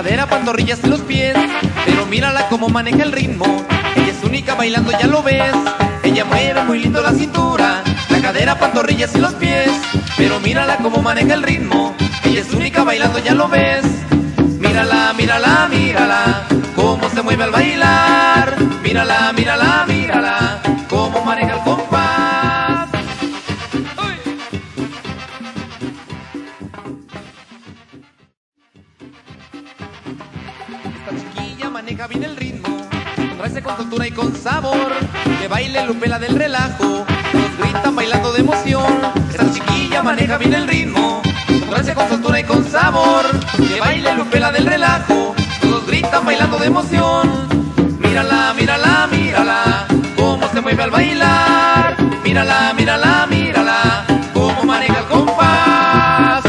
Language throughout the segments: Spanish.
cadera, pantorrillas y los pies, pero mírala como maneja el ritmo. Ella es única bailando, ya lo ves. Ella mueve muy lindo la cintura, la cadera, pantorrillas y los pies, pero mírala como maneja el ritmo. Ella es única bailando, ya lo ves. Mírala, mírala, mírala, cómo se mueve al bailar. Mírala, mírala, mírala, cómo maneja el compás. ¡Uy! Esta chiquilla maneja bien el ritmo, con gracia, con soltura y con sabor. Que baile Lupela del relajo, todos gritan bailando de emoción. Esta chiquilla maneja bien el ritmo, con gracia, con soltura y con sabor. Que baile Lupela del relajo, todos gritan bailando de emoción. Mírala, mírala, mírala, cómo se mueve al bailar. Mírala, mírala, mírala, cómo maneja el compás.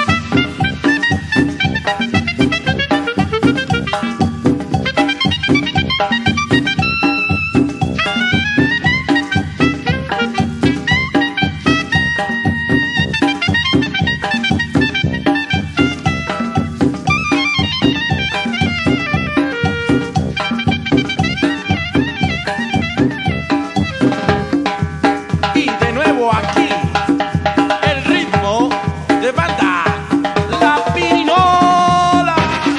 Aquí, el ritmo de banda, la pirinola.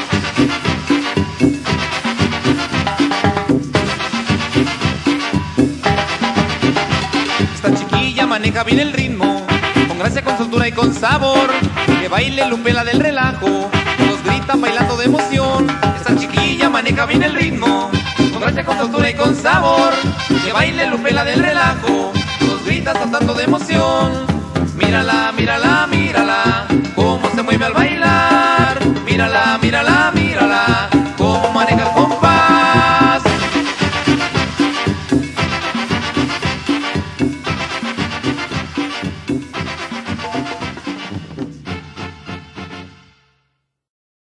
Esta chiquilla maneja bien el ritmo, con gracia, con soltura y con sabor. Que baile Lupela del relajo, todos gritan bailando de emoción. Esta chiquilla maneja bien el ritmo, con gracia, con soltura y con sabor. Que baile Lupela del relajo, todos gritan saltando de emoción. Mírala, mírala, mírala.